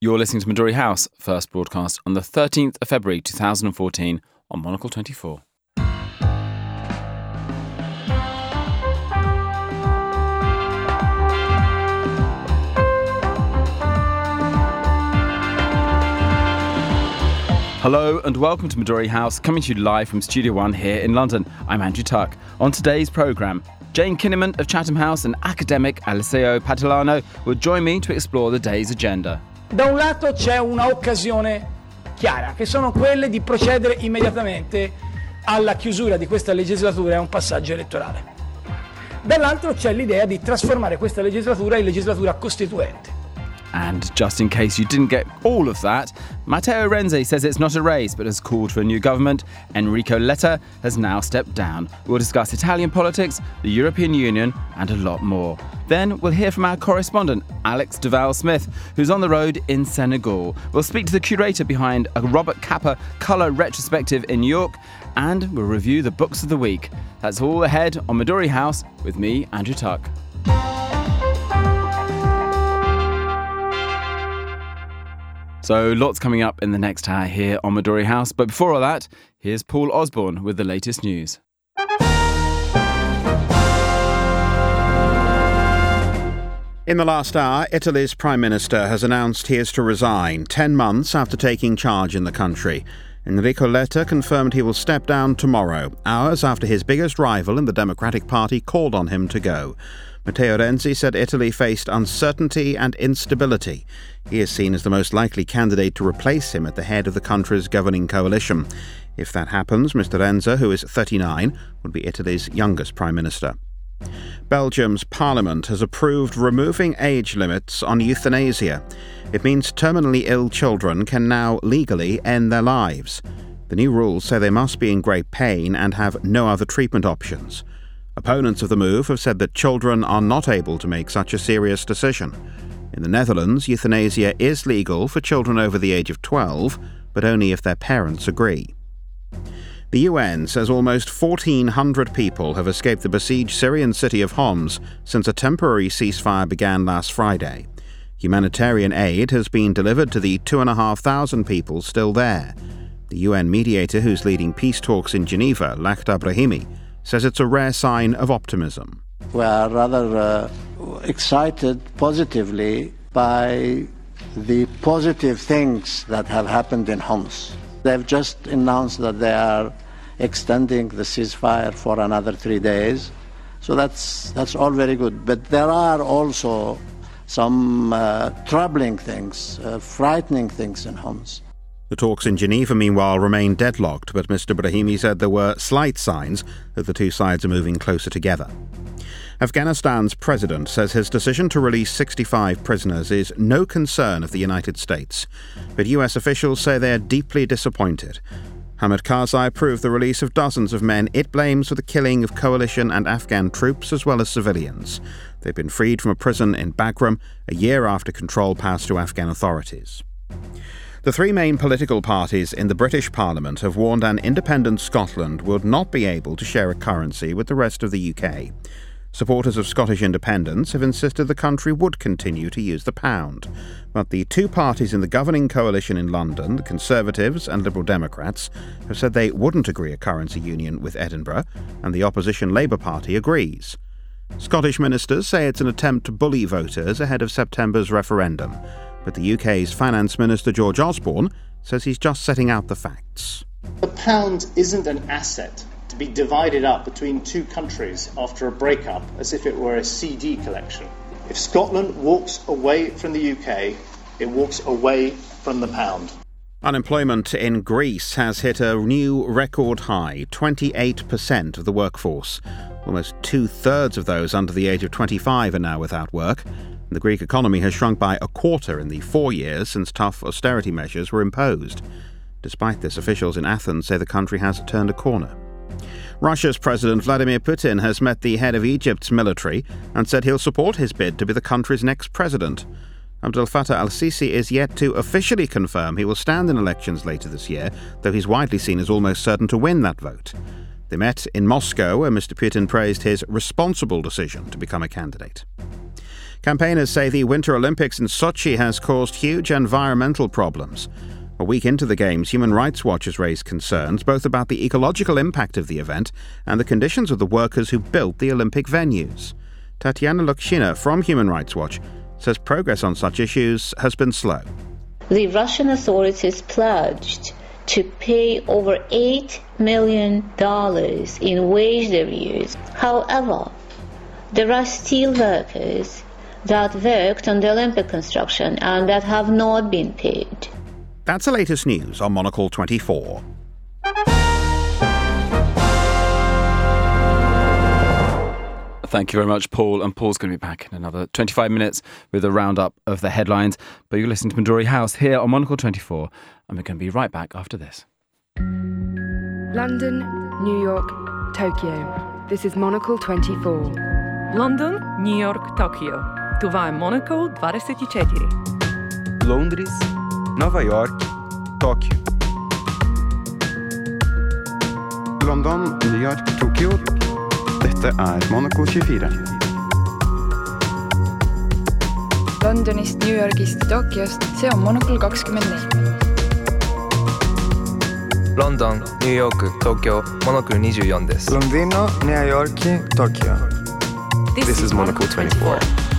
You're listening to Midori House, first broadcast on the 13th of February 2014 on Monocle 24. Hello and welcome to Midori House, coming to you live from Studio One here in London. I'm Andrew Tuck. On today's programme, Jane Kinnaman of Chatham House and academic Eliseo Patilano will join me to explore the day's agenda. Da un lato c'è una occasione chiara, che sono quelle di procedere immediatamente alla chiusura di questa legislatura e a un passaggio elettorale. Dall'altro c'è l'idea di trasformare questa legislatura in legislatura costituente. And just in case you didn't get all of that, Matteo Renzi says it's not a race but has called for a new government. Enrico Letta has now stepped down. We'll discuss Italian politics, the European Union and a lot more. Then we'll hear from our correspondent, Alex Duval-Smith, who's on the road in Senegal. We'll speak to the curator behind a Robert Capa colour retrospective in New York, and we'll review the books of the week. That's all ahead on Midori House with me, Andrew Tuck. So lots coming up in the next hour here on Midori House. But before all that, here's Paul Osborne with the latest news. In the last hour, Italy's Prime Minister has announced he is to resign 10 months after taking charge in the country. Enrico Letta confirmed he will step down tomorrow, hours after his biggest rival in the Democratic Party called on him to go. Matteo Renzi said Italy faced uncertainty and instability. He is seen as the most likely candidate to replace him at the head of the country's governing coalition. If that happens, Mr. Renzi, who is 39, would be Italy's youngest prime minister. Belgium's parliament has approved removing age limits on euthanasia. It means terminally ill children can now legally end their lives. The new rules say they must be in great pain and have no other treatment options. Opponents of the move have said that children are not able to make such a serious decision. In the Netherlands, euthanasia is legal for children over the age of 12, but only if their parents agree. The UN says almost 1,400 people have escaped the besieged Syrian city of Homs since a temporary ceasefire began last Friday. Humanitarian aid has been delivered to the 2,500 people still there. The UN mediator who's leading peace talks in Geneva, Lakhdar Brahimi, says it's a rare sign of optimism. We are rather excited positively by the positive things that have happened in Homs. They've just announced that they are extending the ceasefire for another 3 days. So that's all very good. But there are also some troubling things, frightening things in Homs. The talks in Geneva, meanwhile, remain deadlocked, but Mr. Brahimi said there were slight signs that the two sides are moving closer together. Afghanistan's president says his decision to release 65 prisoners is no concern of the United States, but US officials say they are deeply disappointed. Hamid Karzai approved the release of dozens of men it blames for the killing of coalition and Afghan troops as well as civilians. They've been freed from a prison in Bagram a year after control passed to Afghan authorities. The three main political parties in the British Parliament have warned an independent Scotland would not be able to share a currency with the rest of the UK. Supporters of Scottish independence have insisted the country would continue to use the pound. But the two parties in the governing coalition in London, the Conservatives and Liberal Democrats, have said they wouldn't agree a currency union with Edinburgh, and the opposition Labour Party agrees. Scottish ministers say it's an attempt to bully voters ahead of September's referendum. But the UK's Finance Minister George Osborne says he's just setting out the facts. The pound isn't an asset to be divided up between two countries after a breakup as if it were a CD collection. If Scotland walks away from the UK, it walks away from the pound. Unemployment in Greece has hit a new record high, 28% of the workforce. Almost two-thirds of those under the age of 25 are now without work. The Greek economy has shrunk by a quarter in the 4 years since tough austerity measures were imposed. Despite this, officials in Athens say the country has turned a corner. Russia's President Vladimir Putin has met the head of Egypt's military and said he'll support his bid to be the country's next president. Abdel Fattah al-Sisi is yet to officially confirm he will stand in elections later this year, though he's widely seen as almost certain to win that vote. They met in Moscow, where Mr. Putin praised his responsible decision to become a candidate. Campaigners say the Winter Olympics in Sochi has caused huge environmental problems. A week into the Games, Human Rights Watch has raised concerns both about the ecological impact of the event and the conditions of the workers who built the Olympic venues. Tatiana Lokshina from Human Rights Watch says progress on such issues has been slow. The Russian authorities pledged to pay over $8 million in wage reviews. However, there are steel workers that worked on the Olympic construction and that have not been paid. That's the latest news on Monocle 24. Thank you very much, Paul. And Paul's going to be back in another 25 minutes with a roundup of the headlines. But you're listening to Midori House here on Monocle 24. And we're going to be right back after this. London, New York, Tokyo. This is Monocle 24. London, New York, Tokyo. Това е Monocle 24. Londres, Nova York, Tóquio. London, New York, Tokyo. Dette er Monocle 24. Londonist, New Yorgist, Tokyost, see on Monocle 24. London, New York, Tokyo, Monocle 24 です。 Londino, New York, Tokyo. This is Monocle 24.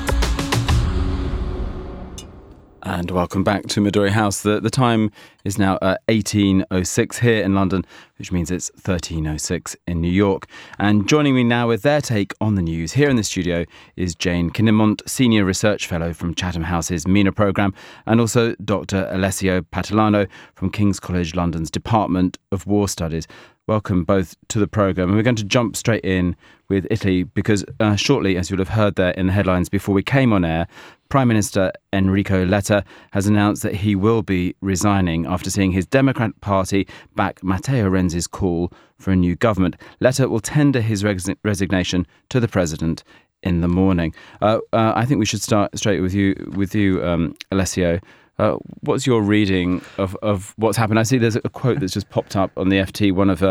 And welcome back to Midori House. The time is now 18:06 here in London, which means it's 13:06 in New York. And joining me now with their take on the news here in the studio is Jane Kinnimont, Senior Research Fellow from Chatham House's MENA programme, and also Dr. Alessio Patalano from King's College London's Department of War Studies. Welcome both to the programme. And we're going to jump straight in with Italy because shortly, as you'll have heard there in the headlines before we came on air, Prime Minister Enrico Letta has announced that he will be resigning after seeing his Democratic Party back Matteo Renzi's call for a new government. Letta will tender his resignation to the President in the morning. I think we should start straight with you, Alessio. What's your reading of what's happened? I see there's a quote that's just popped up on the FT. One of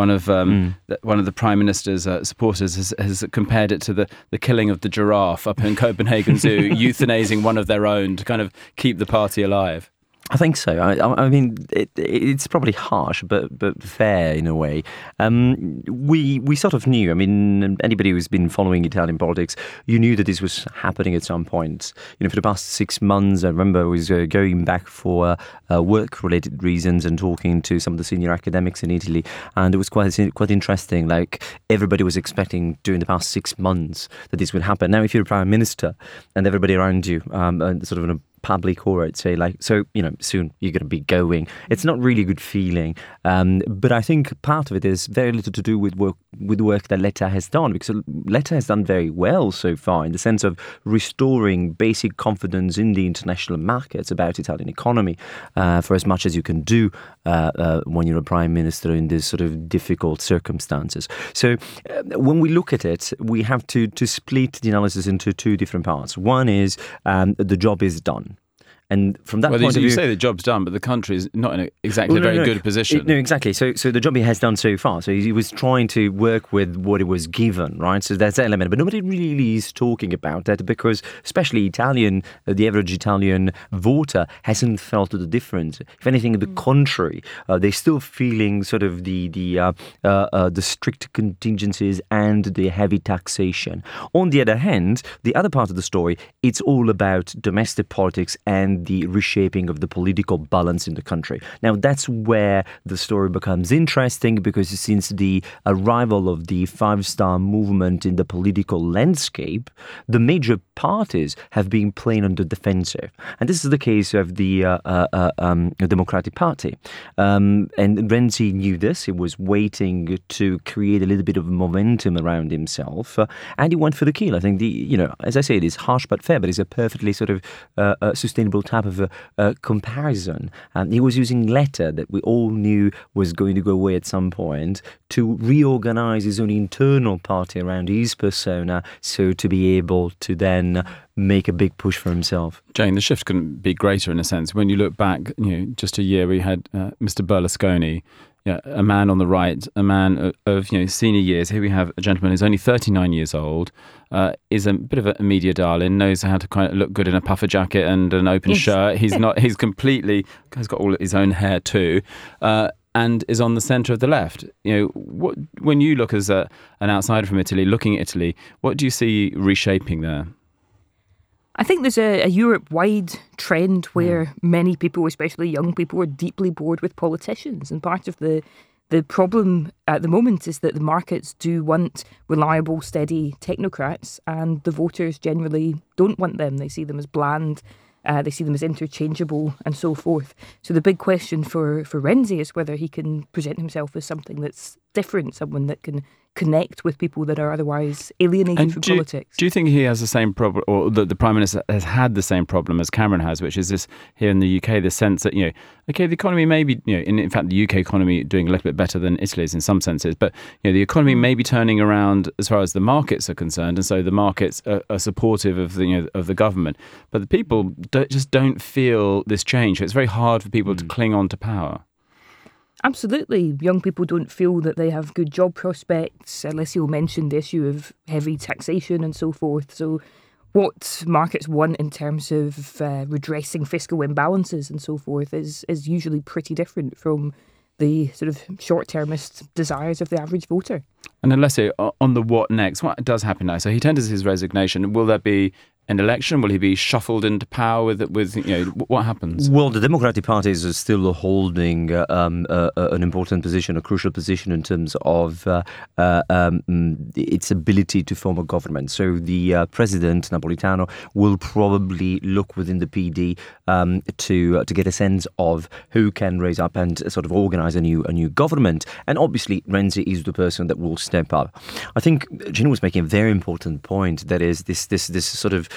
the Prime Minister's supporters has compared it to the killing of the giraffe up in Copenhagen Zoo, euthanizing one of their own to kind of keep the party alive. I think so. I mean, it's probably harsh, but fair in a way. We sort of knew. I mean, anybody who's been following Italian politics, you knew that this was happening at some point. You know, for the past 6 months, I remember I was going back for work-related reasons and talking to some of the senior academics in Italy, and it was quite interesting. Like, everybody was expecting during the past 6 months that this would happen. Now, if you're a prime minister and everybody around you, sort of in a public or I'd say like, so, you know, soon you're going to be going. It's not really a good feeling. But I think part of it is very little to do with work that Letta has done, because Letta has done very well so far in the sense of restoring basic confidence in the international markets about Italian economy for as much as you can do when you're a prime minister in these sort of difficult circumstances. So when we look at it, we have to split the analysis into two different parts. One is the job is done. And from that point of view, you say the job's done, but the country is not in exactly a very good position. No, exactly. So the job he has done so far. So he was trying to work with what he was given, right? So that's that element. But nobody really is talking about that because, especially the average Italian voter hasn't felt the difference. If anything, the contrary, they're still feeling sort of the strict contingencies and the heavy taxation. On the other hand, the other part of the story, it's all about domestic politics and the reshaping of the political balance in the country. Now, that's where the story becomes interesting, because since the arrival of the five-star movement in the political landscape, the major parties have been playing on the defensive. And this is the case of the Democratic Party. And Renzi knew this. He was waiting to create a little bit of momentum around himself. And he went for the kill. I think, as I say, it is harsh but fair, but it's a perfectly sort of sustainable type of comparison. He was using Letta, that we all knew was going to go away at some point, to reorganize his own internal party around his persona, so to be able to then make a big push for himself. Jane, the shift couldn't be greater in a sense. When you look back, just a year, we had Mr. Berlusconi a man on the right, a man of senior years. Here we have a gentleman who's only 39 years old, is a bit of a media darling, knows how to kind of look good in a puffer jacket and an open shirt. He's has got all his own hair too, and is on the centre of the left. When you look as an outsider from Italy, looking at Italy, what do you see reshaping there? I think there's a Europe-wide trend where many people, especially young people, are deeply bored with politicians. And part of the problem at the moment is that the markets do want reliable, steady technocrats, and the voters generally don't want them. They see them as bland, they see them as interchangeable, and so forth. So the big question for Renzi is whether he can present himself as something that's different, someone that can connect with people that are otherwise alienated from politics. Do you think he has the same problem, or the Prime Minister has had the same problem as Cameron has, which is this here in the UK, the sense that, the economy may be, in fact, the UK economy doing a little bit better than Italy's in some senses, but, the economy may be turning around as far as the markets are concerned, and so the markets are supportive of the government. But the people just don't feel this change. It's very hard for people to cling on to power. Absolutely. Young people don't feel that they have good job prospects. Alessio mentioned the issue of heavy taxation and so forth. So what markets want in terms of redressing fiscal imbalances and so forth is usually pretty different from the sort of short-termist desires of the average voter. And Alessio, on the what next, what does happen now? So he tenders his resignation. Will there be an election? Will he be shuffled into power with what happens? Well, the Democratic Party is still holding an important position, a crucial position in terms of its ability to form a government. So the president, Napolitano, will probably look within the PD to get a sense of who can raise up and sort of organise a new government. And obviously, Renzi is the person that will step up. I think Gino was making a very important point. That is this sort of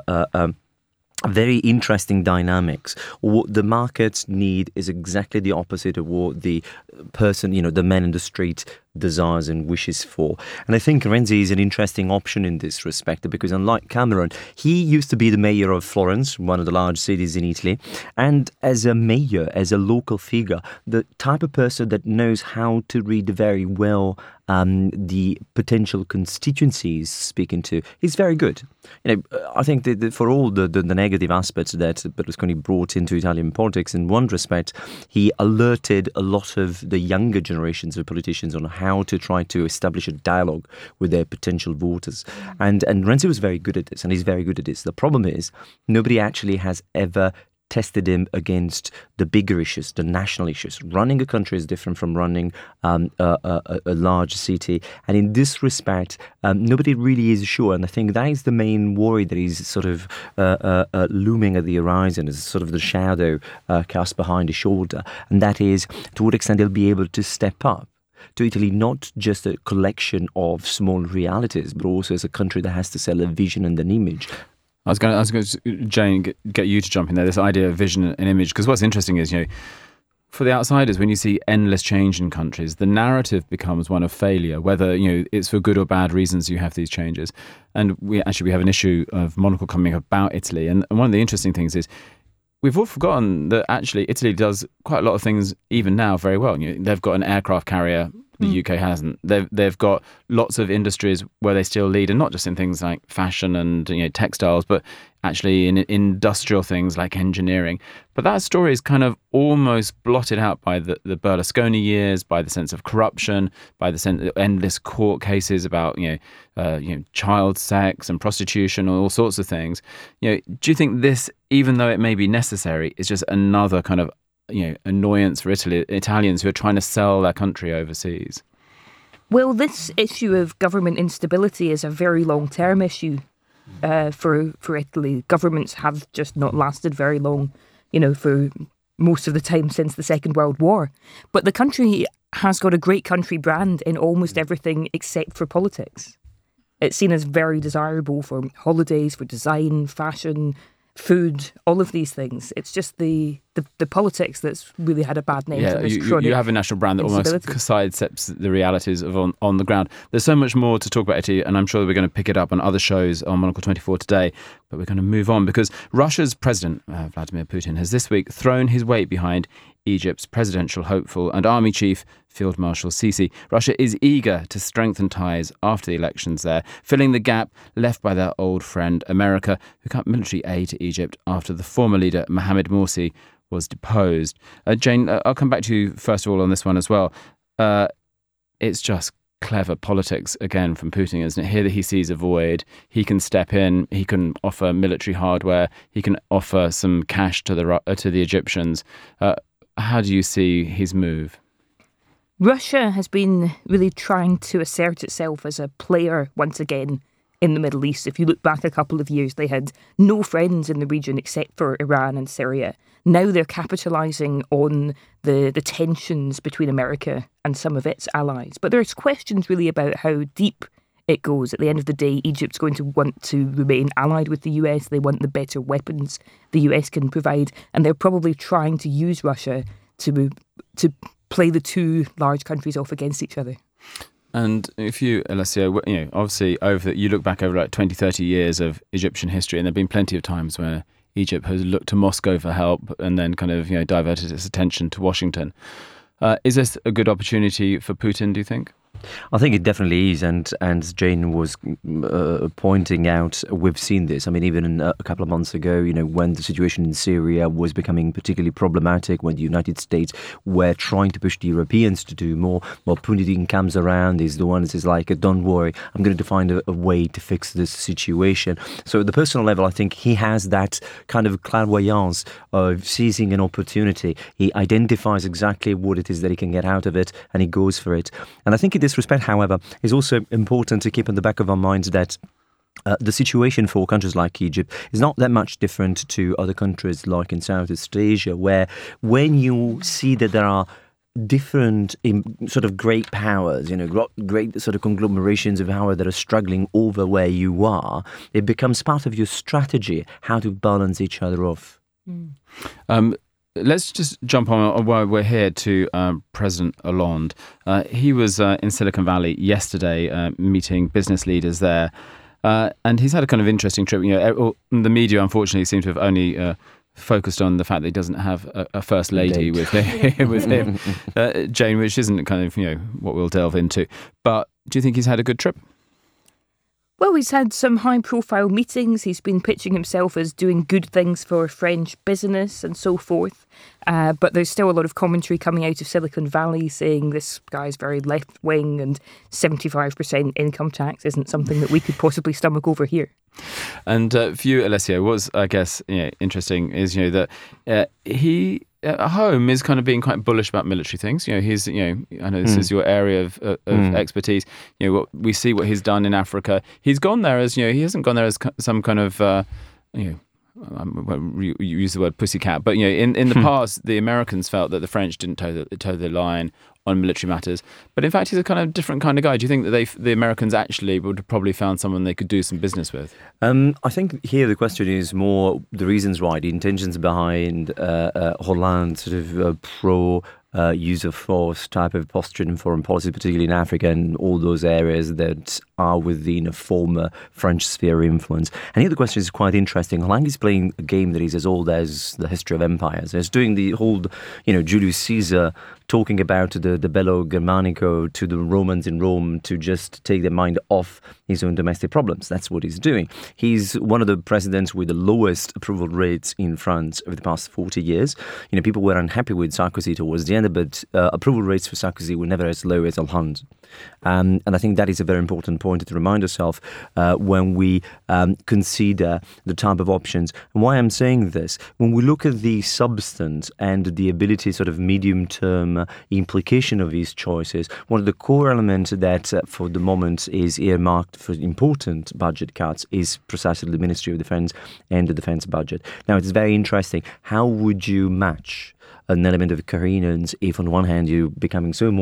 very interesting dynamics. What the markets need is exactly the opposite of what the person, the man in the street desires and wishes for. And I think Renzi is an interesting option in this respect, because unlike Cameron, he used to be the mayor of Florence, one of the large cities in Italy, and as a mayor, as a local figure, the type of person that knows how to read very well the potential constituencies speaking to, is very good. I think that for all the negative aspects that Berlusconi brought into Italian politics, in one respect, he alerted a lot of the younger generations of politicians on how to try to establish a dialogue with their potential voters. And Renzi was very good at this, and he's very good at this. The problem is, nobody actually has ever tested him against the bigger issues, the national issues. Running a country is different from running a large city. And in this respect, nobody really is sure. And I think that is the main worry that is sort of looming at the horizon, as sort of the shadow cast behind his shoulder. And that is, to what extent he'll be able to step up to Italy, not just a collection of small realities, but also as a country that has to sell a vision and an image. I was going to, Jane, get you to jump in there, this idea of vision and image, because what's interesting is, for the outsiders, when you see endless change in countries, the narrative becomes one of failure, whether, it's for good or bad reasons you have these changes. And we have an issue of Monocle coming about Italy. And one of the interesting things is, we've all forgotten that actually Italy does quite a lot of things even now very well. They've got an aircraft carrier the UK hasn't. They've got lots of industries where they still lead, and not just in things like fashion and textiles, but actually in industrial things like engineering. But that story is kind of almost blotted out by the Berlusconi years, by the sense of corruption, by the sense of endless court cases about child sex and prostitution, all sorts of things. Do you think this, even though it may be necessary, is just another kind of annoyance for Italians who are trying to sell their country overseas? Well, this issue of government instability is a very long-term issue for Italy. Governments have just not lasted very long, for most of the time since the Second World War. But the country has got a great country brand in almost everything except for politics. It's seen as very desirable for holidays, for design, fashion, food, all of these things. It's just the the politics that's really had a bad name. Yeah, you have a national brand that almost sidesteps the realities of on the ground. There's so much more to talk about, Etty, and I'm sure that we're going to pick it up on other shows on Monocle 24 today. But we're going to move on because Russia's President, Vladimir Putin, has this week thrown his weight behind Egypt's presidential hopeful and army chief, Field Marshal Sisi. Russia is eager to strengthen ties after the elections there, filling the gap left by their old friend America, who cut military aid to Egypt after the former leader Mohamed Morsi was deposed. Jane, I'll come back to you first of all on this one as well. It's just clever politics again from Putin, isn't it? Here that he sees a void, he can step in, he can offer military hardware, he can offer some cash to the Egyptians. How do you see his move? Russia has been really trying to assert itself as a player once again in the Middle East. If you look back a couple of years, they had no friends in the region except for Iran and Syria. Now they're capitalising on the tensions between America and some of its allies. But there's questions really about how deep it goes. At the end of the day, Egypt's going to want to remain allied with the US. They want the better weapons the US can provide. And they're probably trying to use Russia to play the two large countries off against each other. And if you, Alessio, obviously you look back over like 20, 30 years of Egyptian history, and there have been plenty of times where Egypt has looked to Moscow for help and then kind of diverted its attention to Washington. Is this a good opportunity for Putin, do you think? I think it definitely is, and Jane was pointing out, we've seen this. I mean, even a couple of months ago, when the situation in Syria was becoming particularly problematic, when the United States were trying to push the Europeans to do more, well, Putin comes around, is the one that says like, don't worry, I'm going to find a way to fix this situation. So at the personal level, I think he has that kind of clairvoyance of seizing an opportunity. He identifies exactly what it is that he can get out of it, and he goes for it. And I think in this respect, however, it's also important to keep in the back of our minds that the situation for countries like Egypt is not that much different to other countries like in Southeast Asia, where when you see that there are different sort of great powers, great sort of conglomerations of power that are struggling over where you are, it becomes part of your strategy how to balance each other off. Let's just jump on while we're here to President Hollande. He was in Silicon Valley yesterday meeting business leaders there. And he's had a kind of interesting trip. The media, unfortunately, seem to have only focused on the fact that he doesn't have a first lady with him, Jane, which isn't kind of, what we'll delve into. But do you think he's had a good trip? Well, he's had some high-profile meetings. He's been pitching himself as doing good things for French business and so forth. But there's still a lot of commentary coming out of Silicon Valley saying this guy's very left-wing and 75% income tax isn't something that we could possibly stomach over here. And for you, Alessio, what's, I guess, interesting is, that he at home is kind of being quite bullish about military things. He's, I know this is your area of expertise. We see what he's done in Africa. He's gone there as, he hasn't gone there as some kind of, you use the word pussycat, but in the past, the Americans felt that the French didn't toe the line on military matters. But in fact, he's a kind of different kind of guy. Do you think that the Americans actually would have probably found someone they could do some business with? I think here the question is more the reasons why, the intentions behind Hollande sort of pro use of force type of posture in foreign policy, particularly in Africa and all those areas that are within a former French sphere of influence. And here the question is quite interesting. Hollande is playing a game that is as old as the history of empires. He's doing the whole, Julius Caesar talking about the Bello Germanico to the Romans in Rome to just take their mind off his own domestic problems. That's what he's doing. He's one of the presidents with the lowest approval rates in France over the past 40 years. People were unhappy with Sarkozy towards the end, but approval rates for Sarkozy were never as low as Hollande. And I think that is a very important point to remind ourselves when we consider the type of options. And why I'm saying this, when we look at the substance and the ability, sort of medium-term implication of these choices, one of the core elements that for the moment is earmarked for important budget cuts is precisely the Ministry of Defence and the defence budget. Now, it's very interesting. How would you match an element of coherence if on one hand you're becoming so more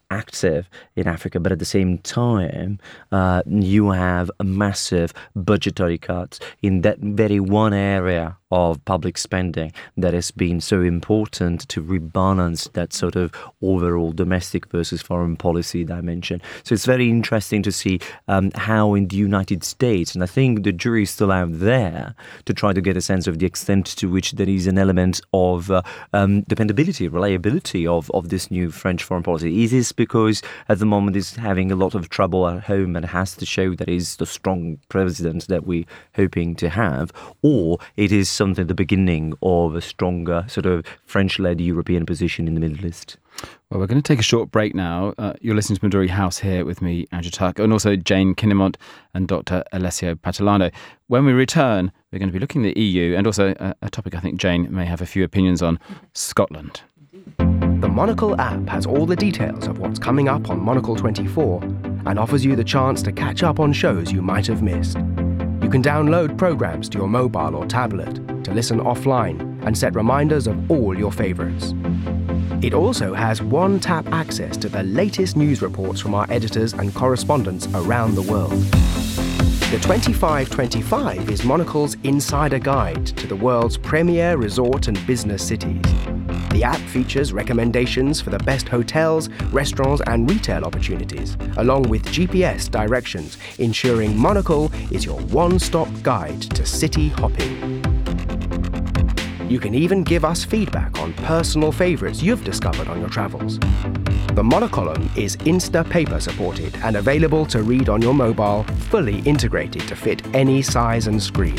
active in Africa, but at the same time, you have a massive budgetary cuts in that very one area of public spending that has been so important to rebalance that sort of overall domestic versus foreign policy dimension. So it's very interesting to see how in the United States, and I think the jury is still out there to try to get a sense of the extent to which there is an element of dependability, reliability of this new French foreign policy. Is this because at the moment it's having a lot of trouble at home and has to show that it's the strong president that we're hoping to have, or it is something the beginning of a stronger sort of French-led European position in the Middle East? Well, we're going to take a short break now. You're listening to Midori House here with me, Andrew Tuck, and also Jane Kinnimont and Dr. Alessio Patalano. When we return, we're going to be looking at the EU and also a topic I think Jane may have a few opinions on, Scotland. The Monocle app has all the details of what's coming up on Monocle 24 and offers you the chance to catch up on shows you might have missed. You can download programs to your mobile or tablet to listen offline and set reminders of all your favourites. It also has one-tap access to the latest news reports from our editors and correspondents around the world. The 2525 is Monocle's insider guide to the world's premier resort and business cities. The app features recommendations for the best hotels, restaurants and retail opportunities, along with GPS directions, ensuring Monocle is your one-stop guide to city hopping. You can even give us feedback on personal favourites you've discovered on your travels. The Monocolumn is Instapaper supported and available to read on your mobile, fully integrated to fit any size and screen.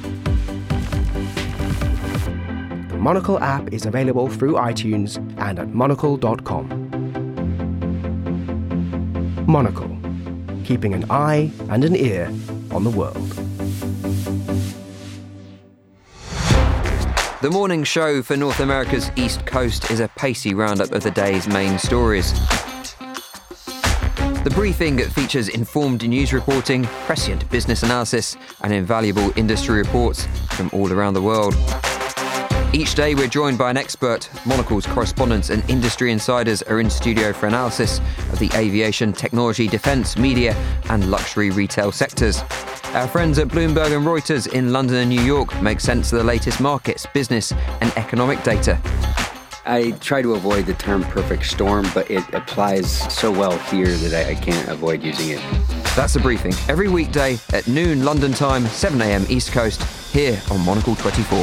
The Monocle app is available through iTunes and at monocle.com. Monocle, keeping an eye and an ear on the world. The morning show for North America's East Coast is a pacey roundup of the day's main stories. The briefing features informed news reporting, prescient business analysis, and invaluable industry reports from all around the world. Each day we're joined by an expert. Monocle's correspondents and industry insiders are in studio for analysis of the aviation, technology, defence, media, and luxury retail sectors. Our friends at Bloomberg and Reuters in London and New York make sense of the latest markets, business and economic data. I try to avoid the term perfect storm, but it applies so well here that I can't avoid using it. That's The Briefing, every weekday at noon London time, 7 a.m. East Coast, here on Monocle 24.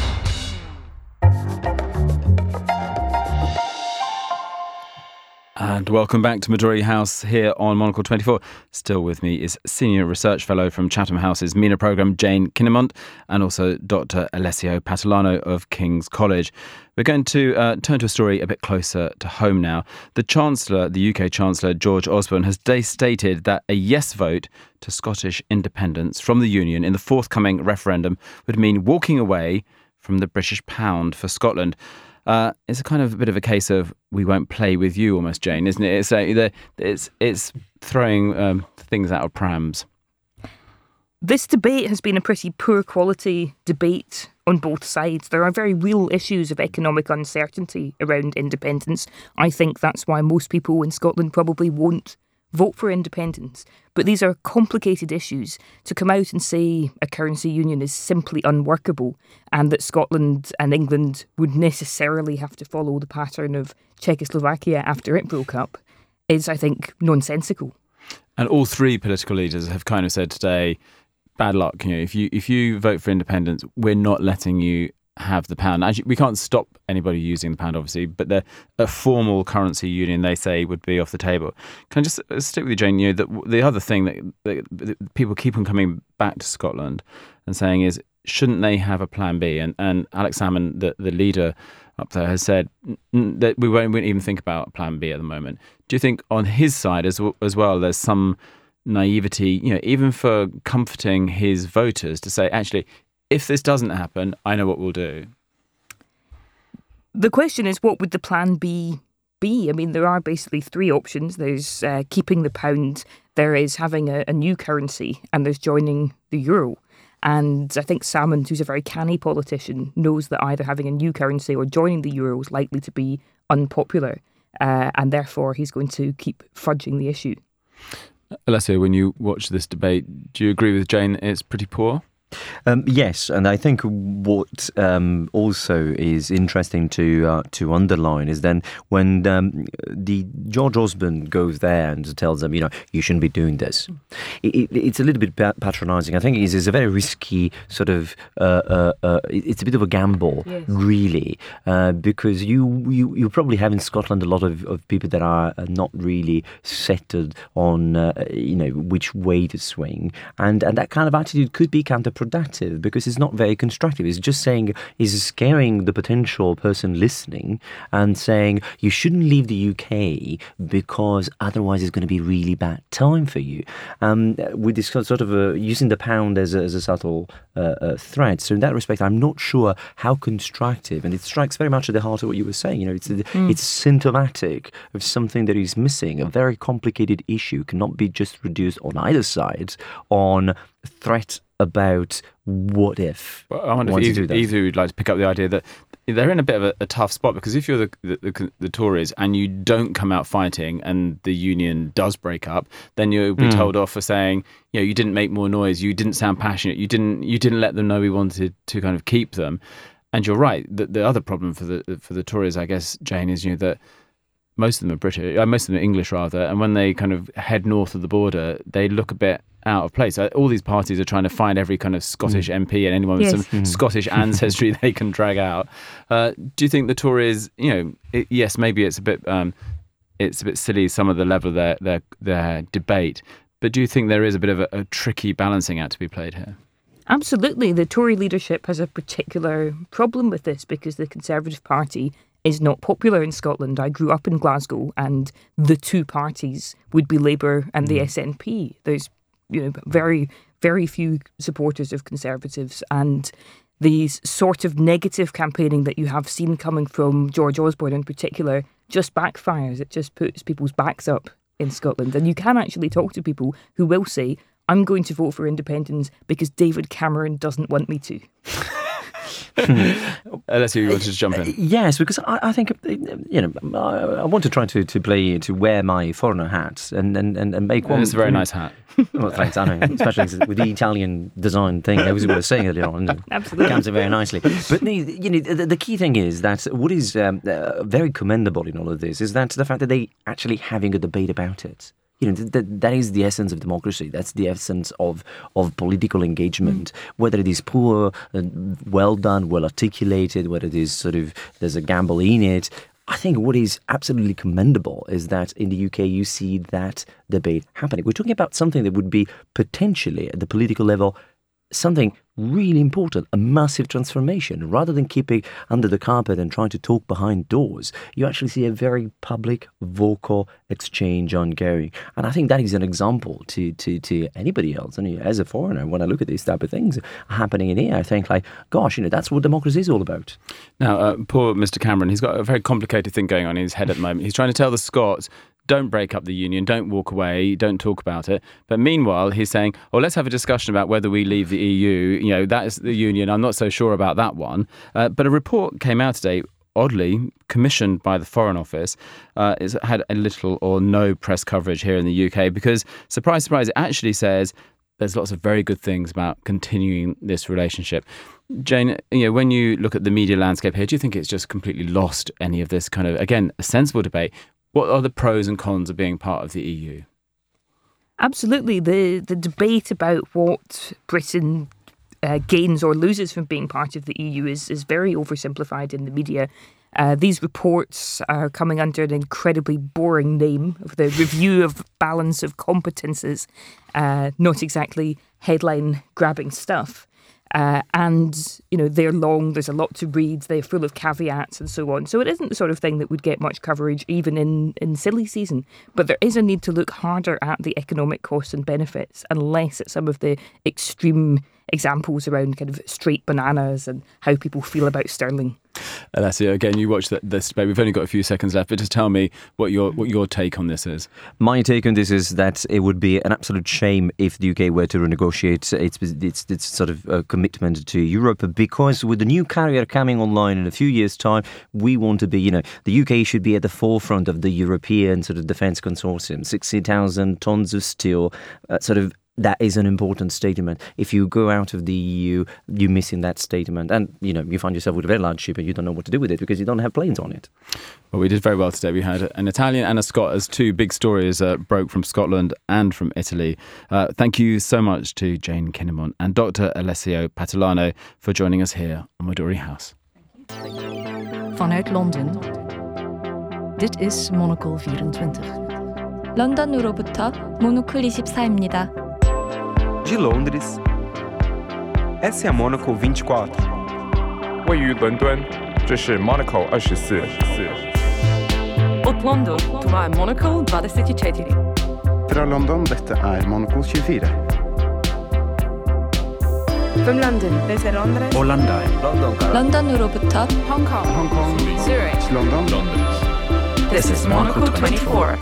And welcome back to Midori House here on Monocle 24. Still with me is Senior Research Fellow from Chatham House's MENA programme, Jane Kinnimont, and also Dr. Alessio Patalano of King's College. We're going to turn to a story a bit closer to home now. The Chancellor, the UK Chancellor, George Osborne, has stated that a yes vote to Scottish independence from the Union in the forthcoming referendum would mean walking away from the British pound for Scotland. It's a kind of a bit of a case of we won't play with you almost, Jane, isn't it? It's throwing things out of prams. This debate has been a pretty poor quality debate on both sides. There are very real issues of economic uncertainty around independence. I think that's why most people in Scotland probably won't vote for independence. But these are complicated issues. To come out and say a currency union is simply unworkable and that Scotland and England would necessarily have to follow the pattern of Czechoslovakia after it broke up is, I think, nonsensical. And all three political leaders have kind of said today, bad luck, if you vote for independence, we're not letting you have the pound. Actually, we can't stop anybody using the pound, obviously, but a formal currency union, they say, would be off the table. Can I just stick with you, Jane? That the other thing that people keep on coming back to Scotland and saying is, shouldn't they have a plan B? And Alex Salmond, the leader up there, has said that we won't even think about plan B at the moment. Do you think on his side as well there's some naivety, even for comforting his voters, to say, actually, if this doesn't happen, I know what we'll do? The question is, what would the plan B be? I mean, there are basically three options. There's keeping the pound, there is having a new currency, and there's joining the euro. And I think Salmond, who's a very canny politician, knows that either having a new currency or joining the euro is likely to be unpopular. and therefore he's going to keep fudging the issue. Alessio, when you watch this debate, do you agree with Jane that it's pretty poor? Yes, and I think what also is interesting to underline is then when the George Osborne goes there and tells them, you shouldn't be doing this. It's a little bit patronising. I think it's a very risky sort of. It's a bit of a gamble, yes. Really, because you probably have in Scotland a lot of people that are not really settled on which way to swing, and that kind of attitude could be counterproductive because it's not very constructive. It's just saying, it's scaring the potential person listening and saying you shouldn't leave the UK because otherwise it's going to be really bad time for you. With this sort of using the pound as a subtle threat. So in that respect, I'm not sure how constructive, and it strikes very much at the heart of what you were saying. It's symptomatic of something that is missing. A very complicated issue cannot be just reduced on either side on threat about what if. Well, I wonder if either would like to pick up the idea that they're in a bit of a tough spot, because if you're the Tories and you don't come out fighting and the union does break up, then you'll be told off for saying, you didn't make more noise, you didn't sound passionate, you didn't let them know we wanted to kind of keep them. And you're right. The other problem for the Tories, I guess, Jane, is that most of them are British, most of them are English rather, and when they kind of head north of the border, they look a bit out of place. All these parties are trying to find every kind of Scottish MP and anyone with some Scottish ancestry they can drag out. Do you think the Tories, yes, maybe it's a bit silly, some of the level of their debate, but do you think there is a bit of a tricky balancing act to be played here? Absolutely. The Tory leadership has a particular problem with this because the Conservative Party is not popular in Scotland. I grew up in Glasgow and the two parties would be Labour and the SNP. There's very, very few supporters of Conservatives, and the sort of negative campaigning that you have seen coming from George Osborne in particular just backfires. It just puts people's backs up in Scotland. And you can actually talk to people who will say, I'm going to vote for independence because David Cameron doesn't want me to. Let's see, you want to just jump in. Yes, because I think I want to try to wear my foreigner hat and make one. It's a very nice hat. Well, thanks, I know, especially with the Italian design thing. That was what I was saying earlier on. Absolutely, it comes in very nicely. But the key thing is that what is very commendable in all of this is that the fact that they actually having a debate about it. That is the essence of democracy. That's the essence of political engagement. Whether it is poor, well done, well articulated, whether it is sort of there's a gamble in it. I think what is absolutely commendable is that in the UK you see that debate happening. We're talking about something that would be potentially at the political level something really important, a massive transformation. Rather than keeping under the carpet and trying to talk behind doors, you actually see a very public, vocal exchange ongoing. And I think that is an example to anybody else. And as a foreigner, when I look at these type of things happening in here, I think gosh, that's what democracy is all about. Now, poor Mr. Cameron, he's got a very complicated thing going on in his head at the moment. He's trying to tell the Scots, don't break up the union, don't walk away, don't talk about it. But meanwhile, he's saying, let's have a discussion about whether we leave the EU. That is the union. I'm not so sure about that one. But a report came out today, oddly, commissioned by the Foreign Office. It's had a little or no press coverage here in the UK because, surprise, surprise, it actually says there's lots of very good things about continuing this relationship. Jane, when you look at the media landscape here, do you think it's just completely lost any of this kind of, again, a sensible debate? What are the pros and cons of being part of the EU? Absolutely. The debate about what Britain gains or loses from being part of the EU is very oversimplified in the media. These reports are coming under an incredibly boring name of the Review of Balance of Competences, not exactly headline-grabbing stuff. And they're long, there's a lot to read, they're full of caveats and so on. So it isn't the sort of thing that would get much coverage even in silly season. But there is a need to look harder at the economic costs and benefits and less at some of the extreme examples around kind of straight bananas and how people feel about sterling. Alessio, again, you watched this debate. We've only got a few seconds left, but just tell me what your take on this is. My take on this is that it would be an absolute shame if the UK were to renegotiate its sort of commitment to Europe, because with the new carrier coming online in a few years' time, we want to be, the UK should be at the forefront of the European sort of defence consortium. 60,000 tons of steel, that is an important statement. If you go out of the EU, you're missing that statement. And, you find yourself with a very large ship and you don't know what to do with it because you don't have planes on it. Well, we did very well today. We had an Italian and a Scot as two big stories broke from Scotland and from Italy. Thank you so much to Jane Kinnamon and Dr. Alessio Patolano for joining us here on Midori House. Vanuit Londen. Dit is Monocle 24. 런던으로부터 모노클 24입니다. De Londres, essa é a Monocle 24. 位于伦敦，这是 Monocle 24。 Od London, tu vai Monocle 24. Fra London, dette er Monocle 24. From London, desde Londres, Hollanda, 런던으로부터 Hong Kong, Zurich, London. This is Monocle 24.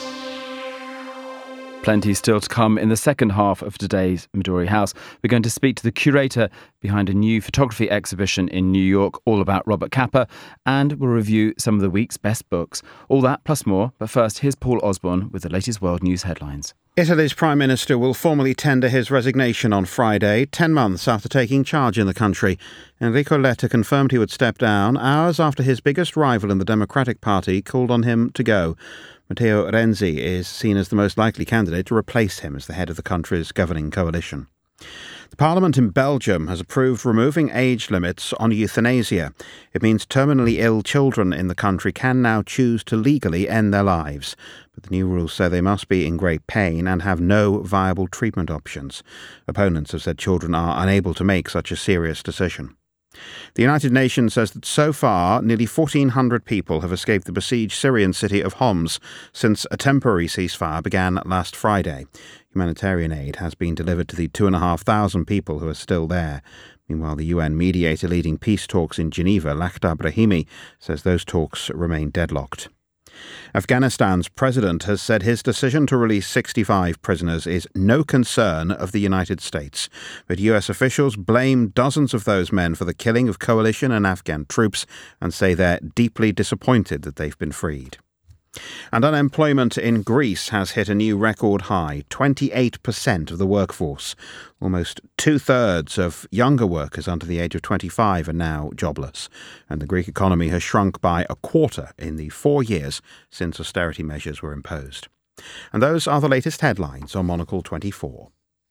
Plenty still to come in the second half of today's Midori House. We're going to speak to the curator behind a new photography exhibition in New York, all about Robert Capa, and we'll review some of the week's best books. All that plus more, but first, here's Paul Osborne with the latest world news headlines. Italy's Prime Minister will formally tender his resignation on Friday, 10 months after taking charge in the country. Enrico Letta confirmed he would step down hours after his biggest rival in the Democratic Party called on him to go. Matteo Renzi is seen as the most likely candidate to replace him as the head of the country's governing coalition. The Parliament in Belgium has approved removing age limits on euthanasia. It means terminally ill children in the country can now choose to legally end their lives. But the new rules say they must be in great pain and have no viable treatment options. Opponents have said children are unable to make such a serious decision. The United Nations says that so far, nearly 1,400 people have escaped the besieged Syrian city of Homs since a temporary ceasefire began last Friday. Humanitarian aid has been delivered to the 2,500 people who are still there. Meanwhile, the UN mediator leading peace talks in Geneva, Lakhdar Brahimi, says those talks remain deadlocked. Afghanistan's president has said his decision to release 65 prisoners is no concern of the United States. But US officials blame dozens of those men for the killing of coalition and Afghan troops and say they're deeply disappointed that they've been freed. And unemployment in Greece has hit a new record high, 28% of the workforce. Almost two-thirds of younger workers under the age of 25 are now jobless. And the Greek economy has shrunk by a quarter in the 4 years since austerity measures were imposed. And those are the latest headlines on Monocle 24.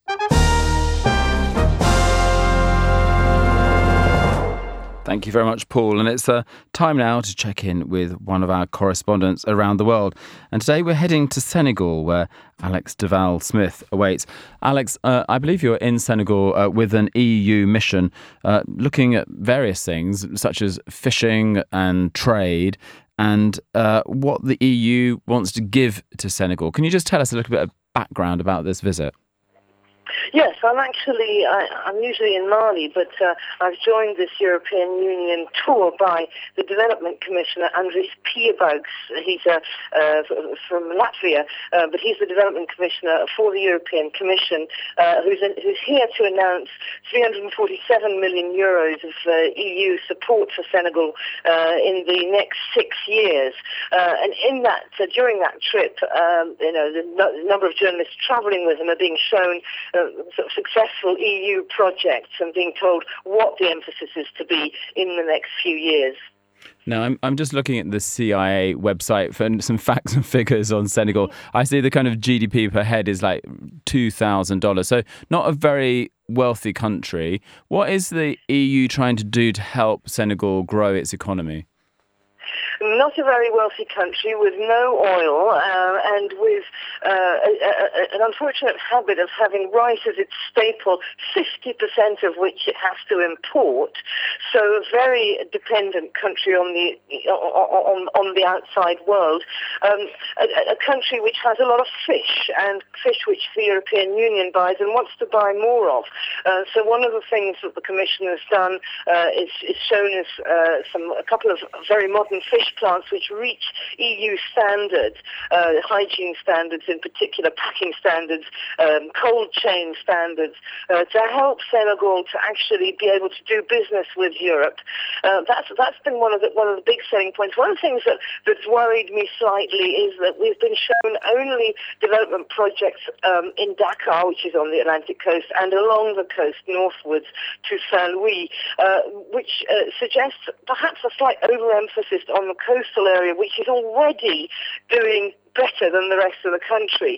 Thank you very much, Paul. And it's time now to check in with one of our correspondents around the world. And today we're heading to Senegal, where Alex Duval-Smith awaits. Alex, I believe you're in Senegal with an EU mission looking at various things, such as fishing and trade, and what the EU wants to give to Senegal. Can you just tell us a little bit of background about this visit? Yes, I'm usually in Mali, but I've joined this European Union tour by the Development Commissioner, Andris Piebaugs. He's from Latvia, but he's the Development Commissioner for the European Commission, who's here to announce 347 million euros of EU support for Senegal in the next 6 years. And in that, during that trip, the number of journalists travelling with him are being shown sort of successful EU projects and being told what the emphasis is to be in the next few years. Now, I'm just looking at the CIA website for some facts and figures on Senegal. I see the kind of GDP per head is like $2,000. So not a very wealthy country. What is the EU trying to do to help Senegal grow its economy? not a very wealthy country with no oil and with an unfortunate habit of having rice as its staple, 50% of which it has to import. So a very dependent country on the outside world. A country which has a lot of fish, and fish which the European Union buys and wants to buy more of. So one of the things that the Commission has done is shown us a couple of very modern fish plants which reach EU standards, hygiene standards in particular, packing standards, cold chain standards, to help Senegal to actually be able to do business with Europe. That's been one of the big selling points. One of the things that's worried me slightly is that we've been shown only development projects in Dakar, which is on the Atlantic coast, and along the coast northwards to Saint-Louis, which suggests perhaps a slight overemphasis on the coastal area, which is already doing better than the rest of the country.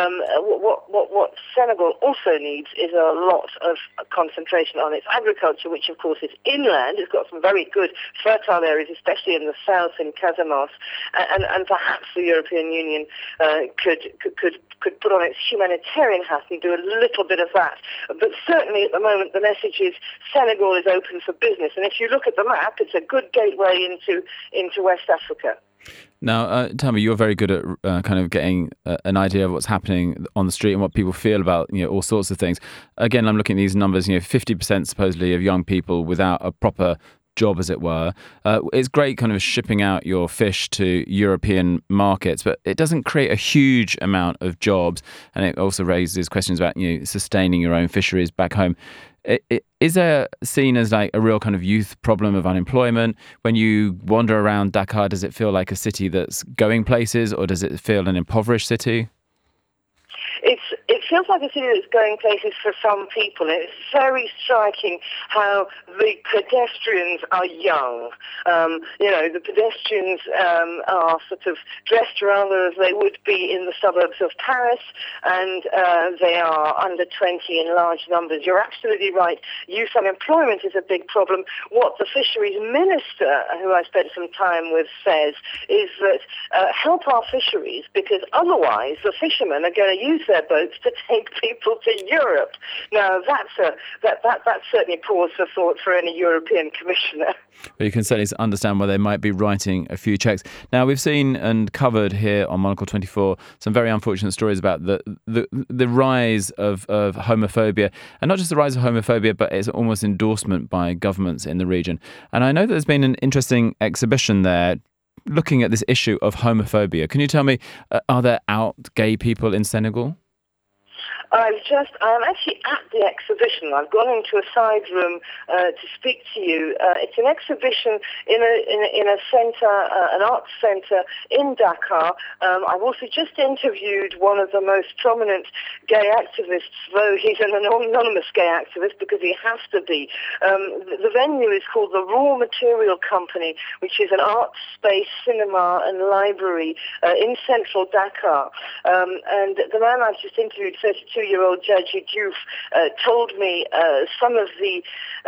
What Senegal also needs is a lot of concentration on its agriculture, which of course is inland. It's got some very good fertile areas, especially in the south in Casamance, and perhaps the European Union could put on its humanitarian hat and do a little bit of that. But certainly at the moment the message is Senegal is open for business, and if you look at the map, it's a good gateway into West Africa. Now, Tami, you're very good at kind of getting an idea of what's happening on the street and what people feel about, all sorts of things. Again, I'm looking at these numbers, 50% supposedly of young people without a proper job, as it were. It's great kind of shipping out your fish to European markets, but it doesn't create a huge amount of jobs. And it also raises questions about, sustaining your own fisheries back home. Is there seen as like a real kind of youth problem of unemployment? When you wander around Dakar, does it feel like a city that's going places, or does it feel an impoverished city? It feels like a city that's going places for some people. It's very striking how the pedestrians are young. The pedestrians are sort of dressed rather as they would be in the suburbs of Paris, and they are under 20 in large numbers. You're absolutely right. Youth unemployment is a big problem. What the fisheries minister, who I spent some time with, says is that help our fisheries, because otherwise the fishermen are going to use their boats to take people to Europe. Now, that's certainly pause for thought for any European commissioner. But you can certainly understand why they might be writing a few checks. Now, we've seen and covered here on Monocle 24 some very unfortunate stories about the rise of homophobia, and not just the rise of homophobia, but it's almost endorsement by governments in the region. And I know that there's been an interesting exhibition there looking at this issue of homophobia. Can you tell me, are there out gay people in Senegal? I'm actually at the exhibition. I've gone into a side room to speak to you. It's an exhibition in a centre, an arts centre in Dakar. I've also just interviewed one of the most prominent gay activists, though he's an anonymous gay activist because he has to be. The venue is called the Raw Material Company, which is an art space, cinema and library in central Dakar. And the man I've just interviewed, 32-year-old Jaji Diouf, told me some of the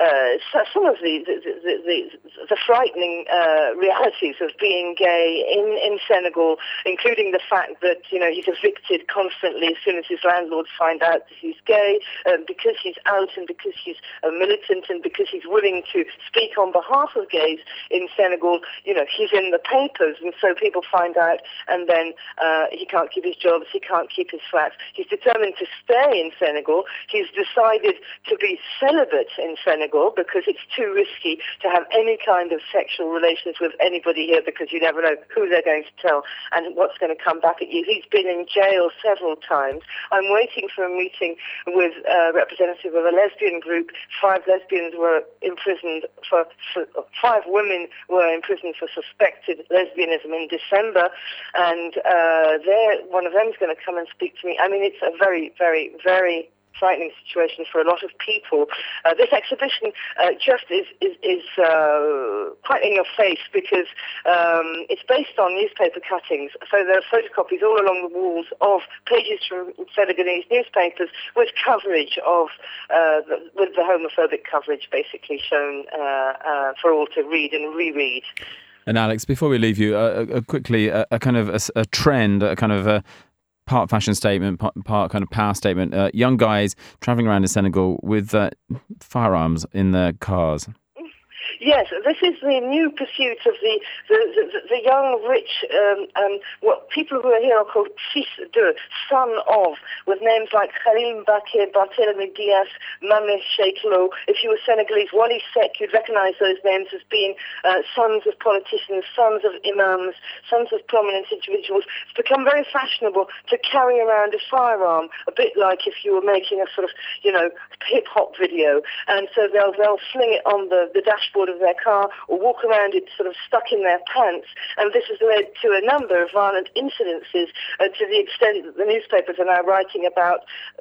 frightening realities of being gay in Senegal, including the fact that he's evicted constantly as soon as his landlords find out that he's gay, because he's out and because he's a militant and because he's willing to speak on behalf of gays in Senegal. He's in the papers, and so people find out, and then he can't keep his jobs, he can't keep his flats. He's determined to stay in Senegal. He's decided to be celibate in Senegal because it's too risky to have any kind of sexual relations with anybody here, because you never know who they're going to tell and what's going to come back at you. He's been in jail several times. I'm waiting for a meeting with a representative of a lesbian group. 5 lesbians were imprisoned for 5 women were imprisoned for suspected lesbianism in December, and one of them is going to come and speak to me. I mean, it's a very, very, very frightening situation for a lot of people. This exhibition just is quite in your face because it's based on newspaper cuttings. So there are photocopies all along the walls of pages from Senegalese newspapers with coverage of with the homophobic coverage basically shown for all to read and reread. And Alex, before we leave you, quickly, a kind of a trend, a kind of a part fashion statement, part kind of power statement. Young guys travelling around in Senegal with firearms in their cars. Yes, this is the new pursuit of the young, rich, what people who are here are called fils de, son of, with names like Khalil Mbake, Barthélemy Diaz, Mameh Sheikh Lo. If you were Senegalese, Wally Seck, you'd recognize those names as being sons of politicians, sons of imams, sons of prominent individuals. It's become very fashionable to carry around a firearm, a bit like if you were making a sort of, hip-hop video. And so they'll sling it on the dashboard of their car or walk around it sort of stuck in their pants, and this has led to a number of violent incidences to the extent that the newspapers are now writing about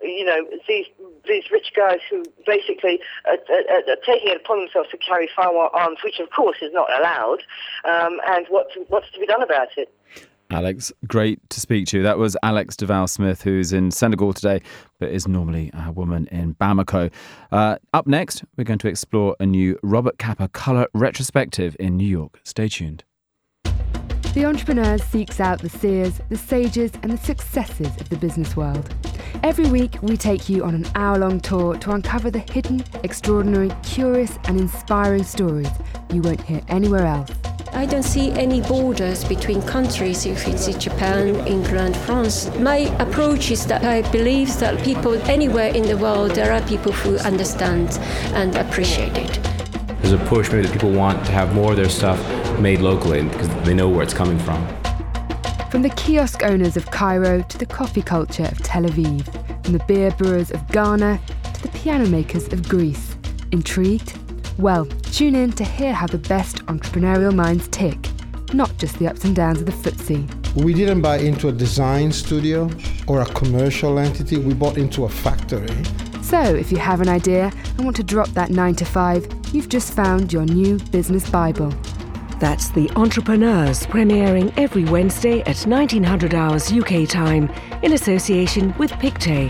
these rich guys who basically are taking it upon themselves to carry firearms, which of course is not allowed, and what's to be done about it. Alex, great to speak to you. That was Alex Duval-Smith, who's in Senegal today, but is normally a woman in Bamako. Up next, we're going to explore a new Robert Capa colour retrospective in New York. Stay tuned. The Entrepreneur seeks out the seers, the sages and the successes of the business world. Every week, we take you on an hour-long tour to uncover the hidden, extraordinary, curious and inspiring stories you won't hear anywhere else. I don't see any borders between countries, if it's Japan, England, France. My approach is that I believe that people anywhere in the world, there are people who understand and appreciate it. There's a push maybe that people want to have more of their stuff made locally because they know where it's coming from. From the kiosk owners of Cairo to the coffee culture of Tel Aviv, from the beer brewers of Ghana to the piano makers of Greece. Intrigued? Well, tune in to hear how the best entrepreneurial minds tick, not just the ups and downs of the footsie. We didn't buy into a design studio or a commercial entity, we bought into a factory. So, if you have an idea and want to drop that 9 to 5, you've just found your new business Bible. That's The Entrepreneurs, premiering every Wednesday at 1900 hours UK time in association with Pictet.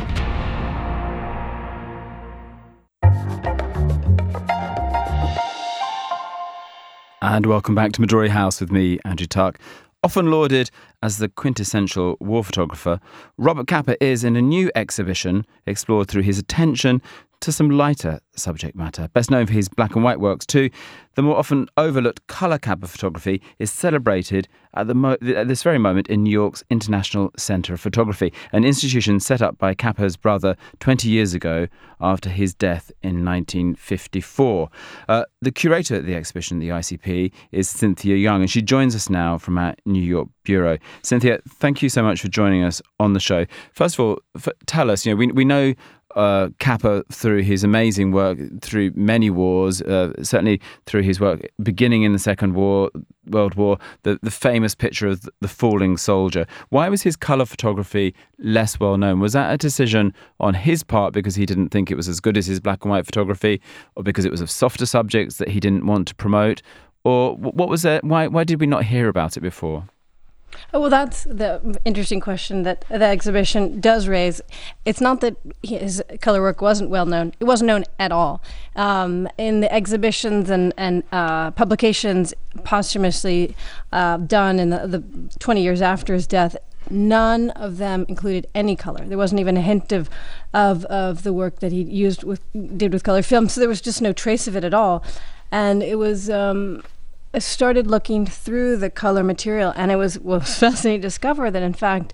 And welcome back to Midori House with me, Andrew Tuck. Often lauded as the quintessential war photographer, Robert Capa is in a new exhibition explored through his attention to some lighter subject matter. Best known for his black and white works too, the more often overlooked colour Capa photography is celebrated at this very moment in New York's International Centre of Photography, an institution set up by Capa's brother 20 years ago after his death in 1954. The curator at the exhibition, the ICP, is Cynthia Young, and she joins us now from our New York bureau. Cynthia, thank you so much for joining us on the show. First of all, tell us, we know Capa through his amazing work through many wars, certainly through his work beginning in the Second World War, the famous picture of the falling soldier. Why was his colour photography less well known? Was that a decision on his part because he didn't think it was as good as his black and white photography, or because it was of softer subjects that he didn't want to promote? Or what was it? Why did we not hear about it before? Oh, well, that's the interesting question that the exhibition does raise. It's not that his colour work wasn't well known. It wasn't known at all. In the exhibitions and publications posthumously done in the 20 years after his death, none of them included any colour. There wasn't even a hint of the work that he did with colour film, so there was just no trace of it at all. And it was... I started looking through the color material, and it was fascinating to discover that, in fact,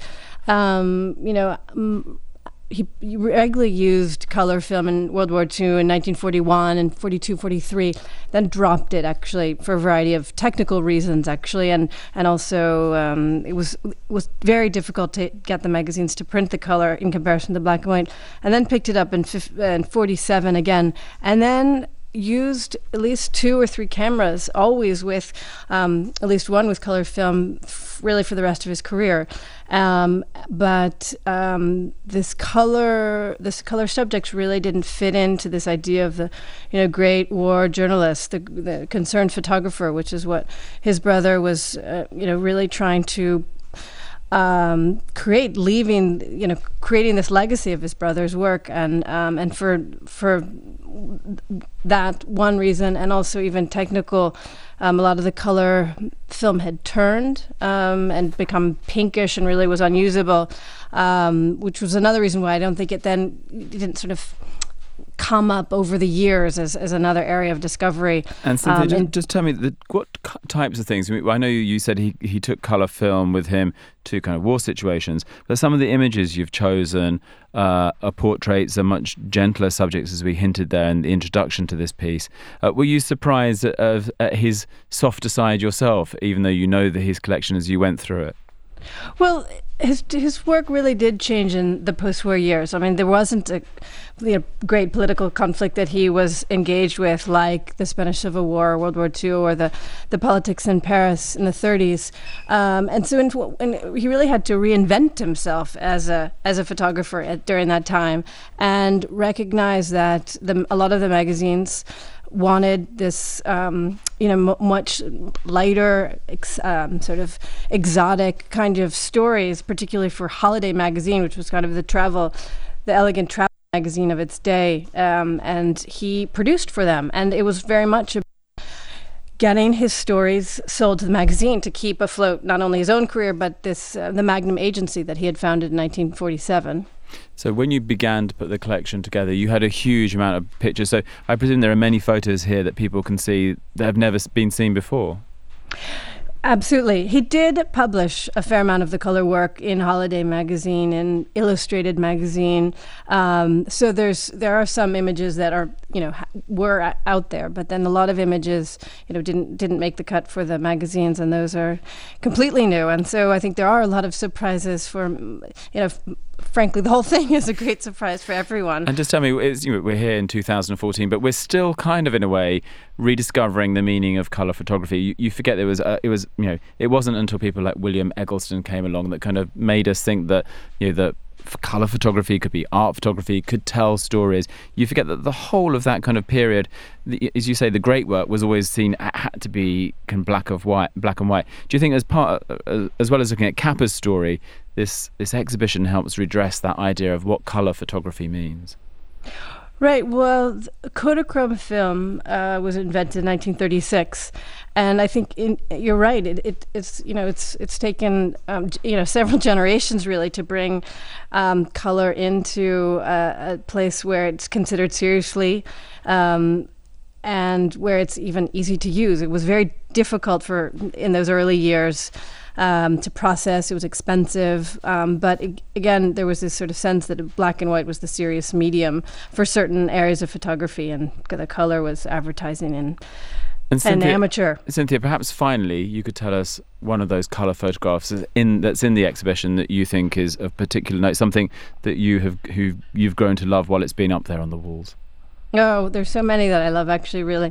he regularly used color film in World War II in 1941 and 42, 43, then dropped it, actually, for a variety of technical reasons, actually, and also it was very difficult to get the magazines to print the color in comparison to black and white, and then picked it up in 47 again, and then used at least 2 or 3 cameras, always with at least one with color film, really for the rest of his career. But this color subjects really didn't fit into this idea of the great war journalist, the concerned photographer, which is what his brother was really trying to creating this legacy of his brother's work, and for that one reason, and also even technical, a lot of the color film had turned and become pinkish and really was unusable, which was another reason why I don't think it didn't sort of come up over the years as another area of discovery. And Cynthia, just tell me, what types of things? I know you said he took colour film with him to kind of war situations, but some of the images you've chosen are portraits of much gentler subjects, as we hinted there in the introduction to this piece. Were you surprised at his softer side yourself, even though you know his collection as you went through it? Well, his work really did change in the post-war years. I mean, there wasn't a great political conflict that he was engaged with, like the Spanish Civil War, World War II, or the politics in Paris in the 30s. And so he really had to reinvent himself as a photographer during that time, and recognize that a lot of the magazines wanted this, much lighter, sort of exotic kind of stories, particularly for Holiday magazine, which was kind of the elegant travel magazine of its day. And he produced for them. And it was very much about getting his stories sold to the magazine to keep afloat not only his own career, but the Magnum agency that he had founded in 1947. So when you began to put the collection together, you had a huge amount of pictures. So I presume there are many photos here that people can see that have never been seen before. Absolutely. He did publish a fair amount of the color work in Holiday magazine and Illustrated magazine. So there are some images that are, were out there, but then a lot of images, didn't make the cut for the magazines, and those are completely new. And so I think there are a lot of surprises for, frankly, the whole thing is a great surprise for everyone. And just tell me, we're here in 2014, but we're still kind of, in a way, rediscovering the meaning of colour photography. You forget it wasn't until people like William Eggleston came along that kind of made us think that, that colour photography could be art photography, could tell stories. You forget that the whole of that kind of period, as you say, the great work was always seen, had to be black and white. Do you think as well as looking at Kappa's story, this exhibition helps redress that idea of what colour photography means? Right. Well, Kodachrome film was invented in 1936, and I think you're right. It's taken several generations really to bring color into a place where it's considered seriously, and where it's even easy to use. It was very difficult in those early years. To process. It was expensive, but again, there was this sort of sense that black and white was the serious medium for certain areas of photography, and the color was advertising and Cynthia, amateur. Cynthia, perhaps finally you could tell us one of those colour photographs that's in the exhibition that you think is of particular note, something that you've grown to love while it's been up there on the walls. Oh, there's so many that I love, actually, really.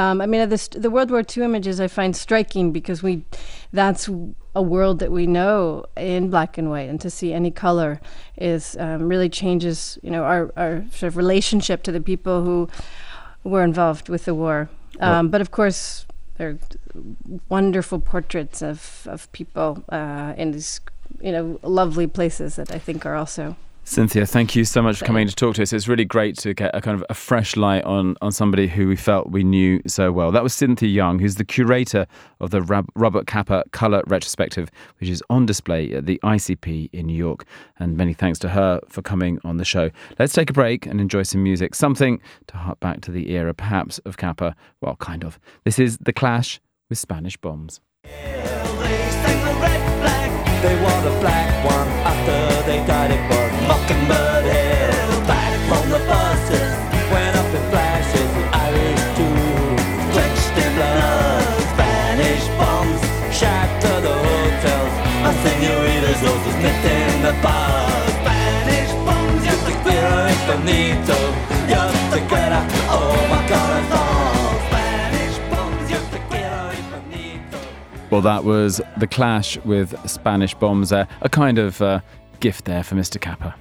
The World War II images I find striking because that's a world that we know in black and white, and to see any color is really changes, our sort of relationship to the people who were involved with the war. But of course, there are wonderful portraits of people in these, lovely places that I think are also. Cynthia, thank you so much for coming to talk to us. It's really great to get a kind of a fresh light on somebody who we felt we knew so well. That was Cynthia Young, who's the curator of the Robert Kappa Colour Retrospective, which is on display at the ICP in New York. And many thanks to her for coming on the show. Let's take a break and enjoy some music, something to hark back to the era, perhaps, of Kappa. Well, kind of. This is The Clash with Spanish Bombs. They wore the black one after they died. It was Mockingbird Hill. Back from the buses, went up in flashes. The Irish too, drenched in blood. Spanish bombs shatter the hotels. My senoritas all just nipped in the bars. Spanish bombs, yo te quiero infinito. Yo te quiero, oh my corazón. Spanish bombs, yo te quiero infinito. Well, that was The Clash with Spanish Bombs, a kind of gift there for Mr. Kappa.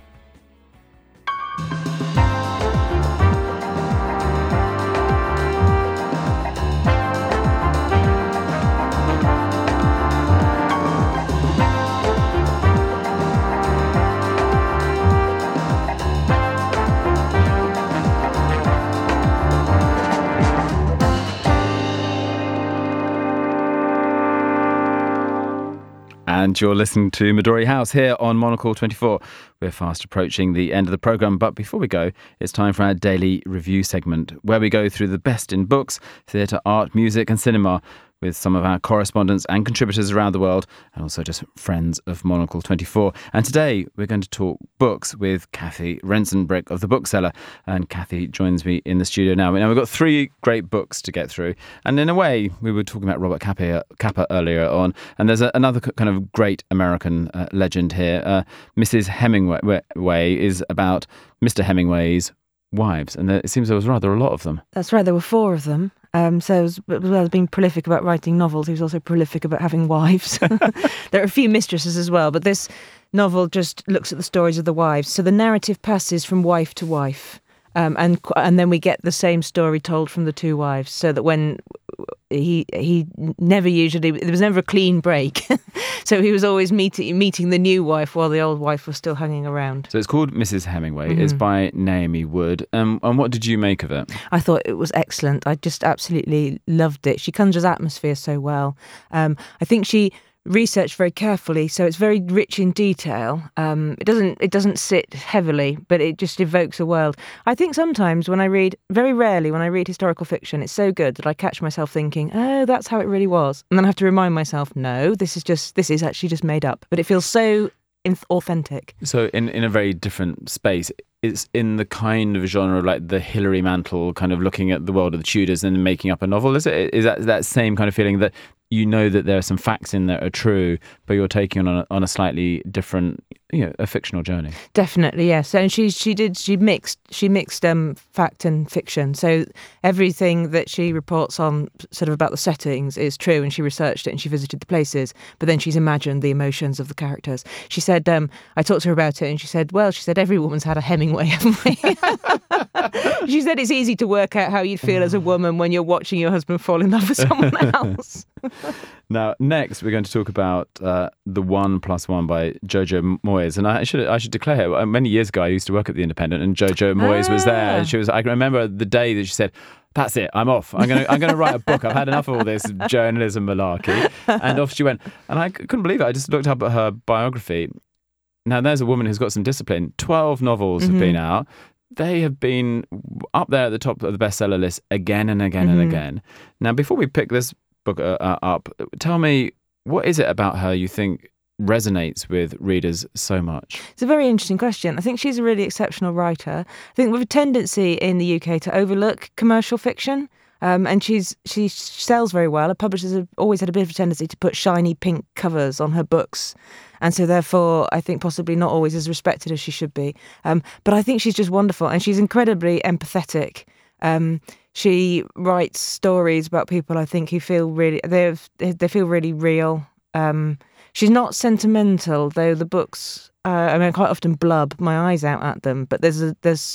And you're listening to Midori House here on Monocle 24. We're fast approaching the end of the programme, but before we go, it's time for our daily review segment, where we go through the best in books, theatre, art, music and cinema with some of our correspondents and contributors around the world, and also just friends of Monocle 24. And today we're going to talk books with Kathy Rensenbrink of The Bookseller. And Kathy joins me in the studio now. Now, we've got 3 great books to get through. And in a way, we were talking about Robert Capa earlier on, and there's another kind of great American legend here. Mrs. Hemingway is about Mr. Hemingway's wives, and it seems there was rather a lot of them. That's right, there were 4 of them. So as well as being prolific about writing novels, he was also prolific about having wives. There are a few mistresses as well, but this novel just looks at the stories of the wives. So the narrative passes from wife to wife, and then we get the same story told from the 2 wives, so that when he never usually, there was never a clean break. So he was always meeting the new wife while the old wife was still hanging around. So it's called Mrs. Hemingway. It's by Naomi Wood. And what did you make of it? I thought it was excellent. I just absolutely loved it. She conjures atmosphere so well. I think she researched very carefully, so it's very rich in detail. It doesn't sit heavily, but it just evokes a world. I think sometimes very rarely when I read historical fiction, it's so good that I catch myself thinking, oh, that's how it really was. And then I have to remind myself, no, this is actually just made up. But it feels so authentic. So in a very different space, it's in the kind of genre like the Hilary Mantel, kind of looking at the world of the Tudors and making up a novel. Is that same kind of feeling that you know that there are some facts in there that are true, but you're taking on a slightly different, a fictional journey? Definitely, yes. And she mixed fact and fiction. So everything that she reports on, sort of about the settings, is true, and she researched it and she visited the places. But then she's imagined the emotions of the characters. She said, I talked to her about it, and she said, every woman's had a Hemingway, haven't we? She said it's easy to work out how you'd feel as a woman when you're watching your husband fall in love with someone else. Now, next we're going to talk about The 1+1 by Jojo Moyes, and I should declare, many years ago I used to work at The Independent, and Jojo Moyes was there, and I remember the day that she said, "That's it, I'm off. I'm gonna write a book. I've had enough of all this journalism malarkey." And off she went, and I couldn't believe it. I just looked up at her biography. Now, there's a woman who's got some discipline. 12 novels have been out. They have been up there at the top of the bestseller list again and again and again. Now, before we pick this book up, tell me, what is it about her you think resonates with readers so much? It's a very interesting question. I think she's a really exceptional writer. I think we have a tendency in the UK to overlook commercial fiction. And she sells very well. Her publishers have always had a bit of a tendency to put shiny pink covers on her books. And so therefore, I think possibly not always as respected as she should be. But I think she's just wonderful, and she's incredibly empathetic. She writes stories about people, I think, who feel really, they feel really real. She's not sentimental, though the books, I quite often blub my eyes out at them, but they're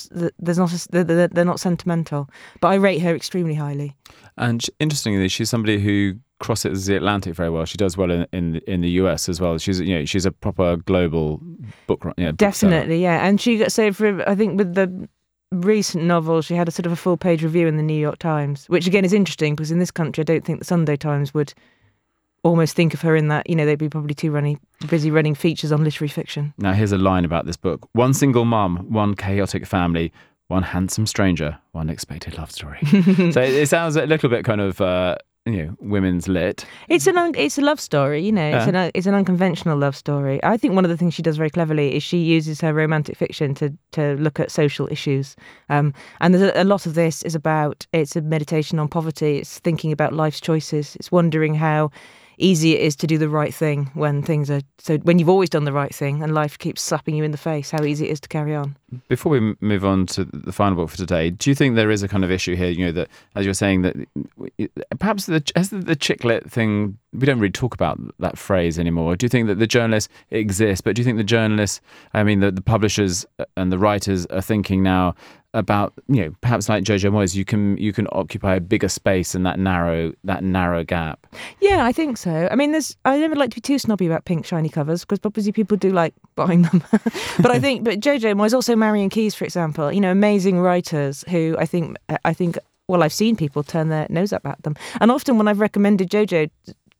not sentimental. But I rate her extremely highly. And interestingly, she's somebody who crosses the Atlantic very well. She does well in the US as well. She's a proper global book. Definitely, yeah. And I think with the recent novel, she had a sort of a full-page review in the New York Times, which again is interesting because in this country, I don't think the Sunday Times would almost think of her in that, they'd be probably too busy running features on literary fiction. Now, here's a line about this book. One single mum, one chaotic family, one handsome stranger, one expected love story. So it sounds a little bit kind of, women's lit. It's a love story, it's an unconventional love story. I think one of the things she does very cleverly is she uses her romantic fiction to look at social issues. And there's a lot of this it's a meditation on poverty. It's thinking about life's choices. It's wondering how easy it is to do the right thing when you've always done the right thing and life keeps slapping you in the face, how easy it is to carry on. Before we move on to the final book for today, do you think there is a kind of issue here, that, as you're saying, that perhaps the chick-lit thing, we don't really talk about that phrase anymore. Do you think that the journalists exist, but do you think the journalists, the publishers and the writers are thinking now about, perhaps like Jojo Moyes, you can occupy a bigger space in that narrow gap? Yeah, I think so. I never like to be too snobby about pink shiny covers because obviously people do like buying them. But Jojo Moyes, also Marion Keyes, for example, amazing writers who I think I've seen people turn their nose up at them. And often when I've recommended Jojo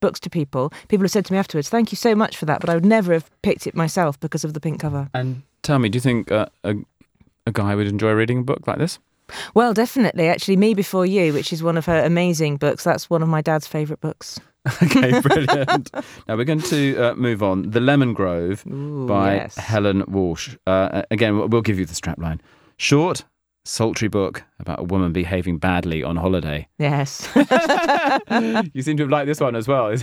books to people, people have said to me afterwards, thank you so much for that, but I would never have picked it myself because of the pink cover. And tell me, do you think a guy would enjoy reading a book like this? Well, definitely. Actually, Me Before You, which is one of her amazing books, that's one of my dad's favourite books. Okay, brilliant. Now we're going to move on. The Lemon Grove by Helen Walsh. Again, we'll give you the strapline. Short, sultry book about a woman behaving badly on holiday. Yes. You seem to have liked this one as well.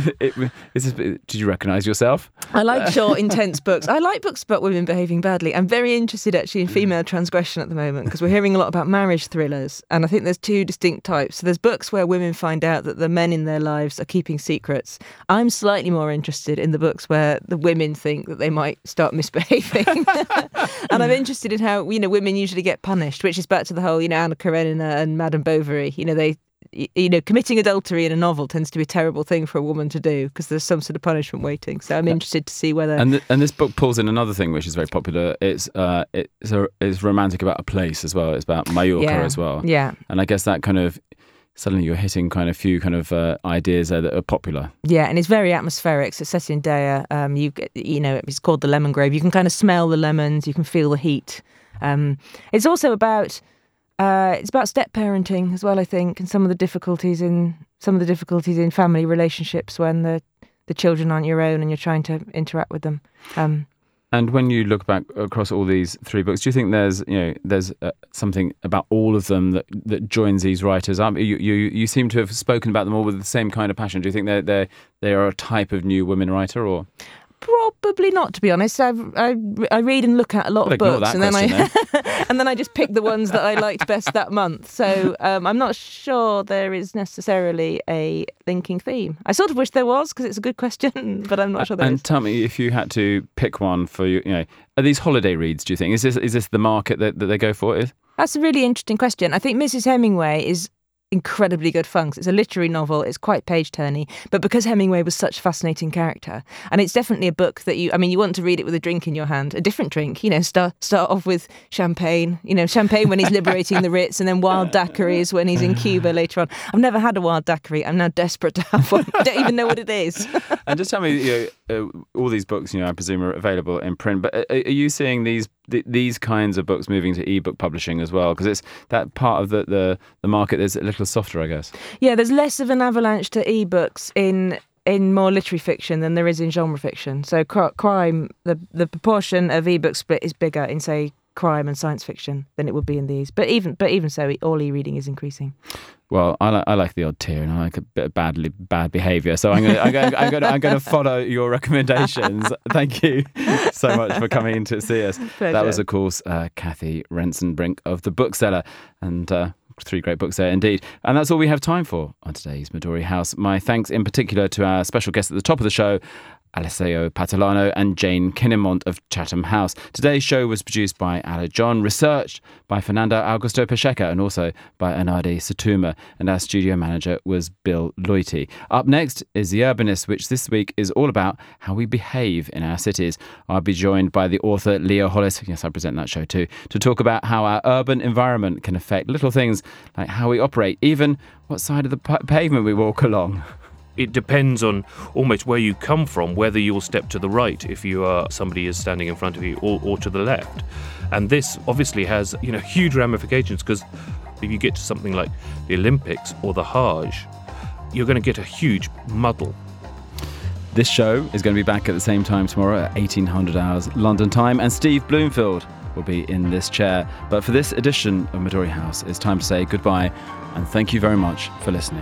Did you recognise yourself? I like short, intense books. I like books about women behaving badly. I'm very interested actually in female transgression at the moment because we're hearing a lot about marriage thrillers, and I think there's two distinct types. So there's books where women find out that the men in their lives are keeping secrets. I'm slightly more interested in the books where the women think that they might start misbehaving. And I'm interested in how, women usually get punished, which is back to the whole, Anna Karenina and Madame Bovary. Committing adultery in a novel tends to be a terrible thing for a woman to do because there's some sort of punishment waiting. So I'm interested to see whether... And this book pulls in another thing which is very popular. It's romantic about a place as well. It's about Mallorca as well. Yeah. And I guess that kind of... Suddenly you're hitting kind of few kind of ideas that are popular. Yeah, and it's very atmospheric. So it's set in Daya. It's called The Lemon Grove. You can kind of smell the lemons. You can feel the heat. It's also about... it's about step parenting as well, I think, and some of the difficulties in family relationships when the children aren't your own and you're trying to interact with them. And when you look back across all these three books, do you think there's something about all of them that joins these writers up? You seem to have spoken about them all with the same kind of passion. Do you think they are a type of new women writer, or? Probably not, to be honest. I read and look at a lot of books, and then I just pick the ones that I liked best that month. So I'm not sure there is necessarily a linking theme. I sort of wish there was because it's a good question, but I'm not sure there is. And tell me, if you had to pick one for you, are these holiday reads? Do you think is this the market that they go for? That's a really interesting question. I think Mrs. Hemingway is incredibly good fun. It's a literary novel. It's quite page-turny, but because Hemingway was such a fascinating character, and it's definitely a book that you want to read it with a drink in your hand, a different drink. Start off with champagne. Champagne when he's liberating the Ritz, and then wild daiquiris when he's in Cuba later on. I've never had a wild daiquiri. I'm now desperate to have one. I don't even know what it is. And just tell me, all these books, I presume are available in print, but are you seeing these kinds of books moving to ebook publishing as well? Because it's that part of the market is a little softer, I guess. Yeah, there's less of an avalanche to ebooks in more literary fiction than there is in genre fiction. So crime, the proportion of ebook split is bigger in, say, crime and science fiction than it would be in these. But even so, all e-reading is increasing. Well, I like the odd tear and I like a bit of bad behaviour. So I'm going to follow your recommendations. Thank you so much for coming to see us. Pleasure. That was, of course, Cathy Rentzenbrink of The Bookseller, and three great books there indeed. And that's all we have time for on today's Midori House. My thanks in particular to our special guests at the top of the show, Alessio Patalano and Jane Kinnamont of Chatham House. Today's show was produced by Ala John, researched by Fernando Augusto Pacheco, and also by Anade Satuma. And our studio manager was Bill Loity. Up next is The Urbanist, which this week is all about how we behave in our cities. I'll be joined by the author Leo Hollis, yes, I present that show too, to talk about how our urban environment can affect little things like how we operate, even what side of the pavement we walk along. It depends on almost where you come from, whether you will step to the right if somebody is standing in front of you, or to the left. And this obviously has huge ramifications, because if you get to something like the Olympics or the Hajj, you're going to get a huge muddle. This show is going to be back at the same time tomorrow at 1800 hours London time, and Steve Bloomfield will be in this chair. But for this edition of Midori House, it's time to say goodbye, and thank you very much for listening.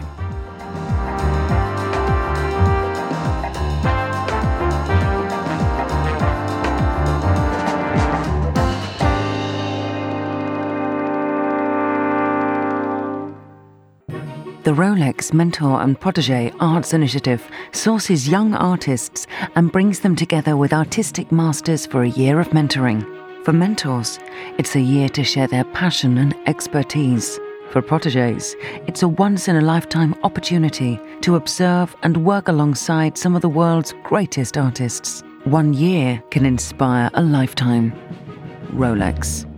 The Rolex Mentor and Protégé Arts Initiative sources young artists and brings them together with artistic masters for a year of mentoring. For mentors, it's a year to share their passion and expertise. For protégés, it's a once-in-a-lifetime opportunity to observe and work alongside some of the world's greatest artists. 1 year can inspire a lifetime. Rolex.